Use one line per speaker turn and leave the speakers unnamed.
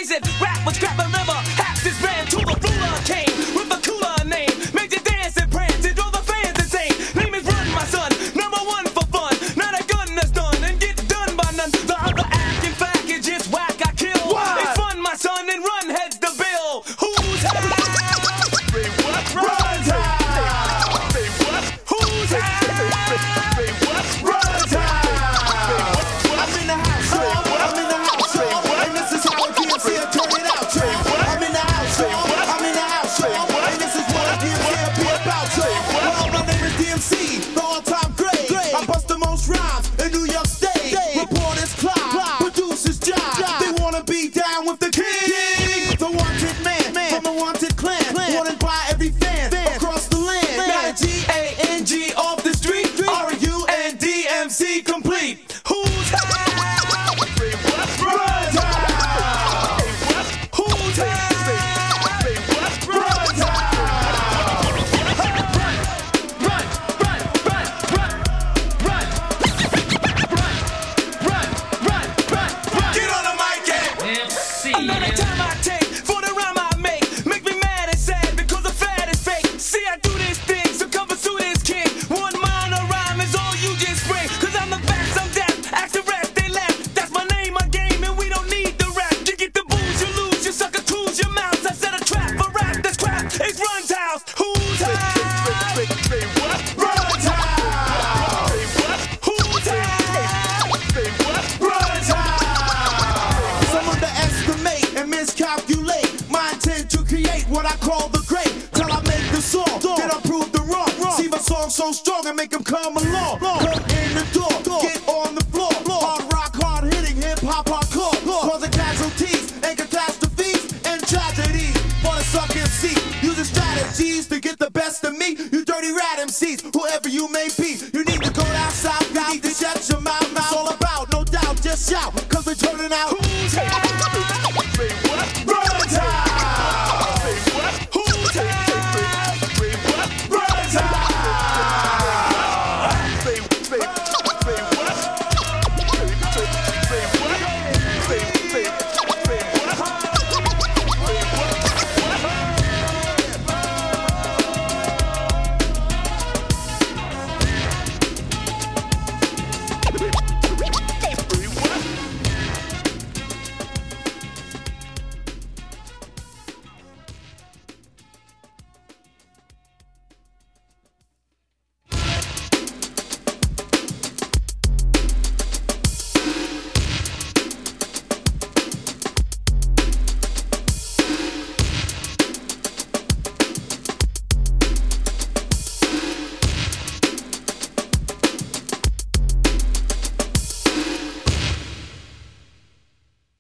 amazing. Rap was crap and never half this band to the ruler came with a cooler name. Made you dance and prance and drove the fans insane. Name is Run, my son, number one for fun. Not a gun that's done and get done by none. The other act, in fact, is just whack, I kill. Wow. It's fun, my son, and Run heads the bill. Who's high?
Say what?
Run's high.
Say what?
Who's high?
Say what?
Run's high.
I'm in the house, I'm in the house, and this is how a DMC turn it out, I'm in the house, I'm in the house, and this is what a DMC be about, well, my name is DMC, the all-time great. I bust the most rhymes in New York State. Reporters Clyde, producers Jive. They wanna be down with the king, the wanted man from the wanted clan, wanted by every fan across the land. Not G-A-N-G off the street, R-U-N-D-M-C complete. Who's high?
Say what?
Run's high. Who's high?
Say what?
Run's high. Get on the mic and another time I take for the rhyme I make me mad and sad because the fad is fake. See, I do this thing, so come pursue this king. One minor rhyme is all you just bring. Cause I'm the facts, I'm deaf, ask the rest, they laugh. That's my name, my game, and we don't need the rap. You get the booze, you lose, you sucker, cruise your mouth. I set a trap for rap, that's crap, it's Run's house. Who's high?
Say what?
Run's high.
Say what?
Who's high?
Say what?
Run's high.
Some underestimate and miscalculate my intent to create what I call the great. Till I make the song, then I prove the wrong. See my song so strong and make them come along. Come in the door, get on the floor. Hard rock, hard hitting, hip hop, hardcore. Causing casualties and catastrophes and tragedies. For the suck MC, using strategies to get the best of me. You dirty rat MCs, whoever you may be. You need to go down south, you need to shut your mouth. It's all about, no doubt, just shout, cause we're turning out.